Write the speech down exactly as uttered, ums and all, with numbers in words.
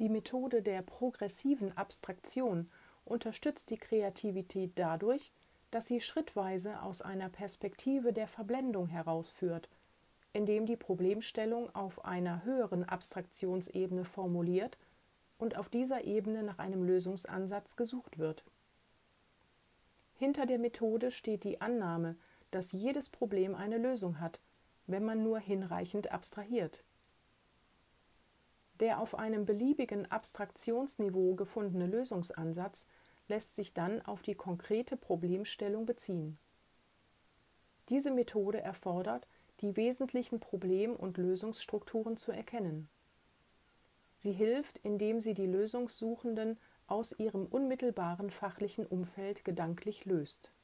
Die Methode der progressiven Abstraktion unterstützt die Kreativität dadurch, dass sie schrittweise aus einer Perspektive der Verblendung herausführt, indem die Problemstellung auf einer höheren Abstraktionsebene formuliert und auf dieser Ebene nach einem Lösungsansatz gesucht wird. Hinter der Methode steht die Annahme, dass jedes Problem eine Lösung hat, wenn man nur hinreichend abstrahiert. Der auf einem beliebigen Abstraktionsniveau gefundene Lösungsansatz lässt sich dann auf die konkrete Problemstellung beziehen. Diese Methode erfordert, die wesentlichen Problem- und Lösungsstrukturen zu erkennen. Sie hilft, indem sie die Lösungssuchenden aus ihrem unmittelbaren fachlichen Umfeld gedanklich löst.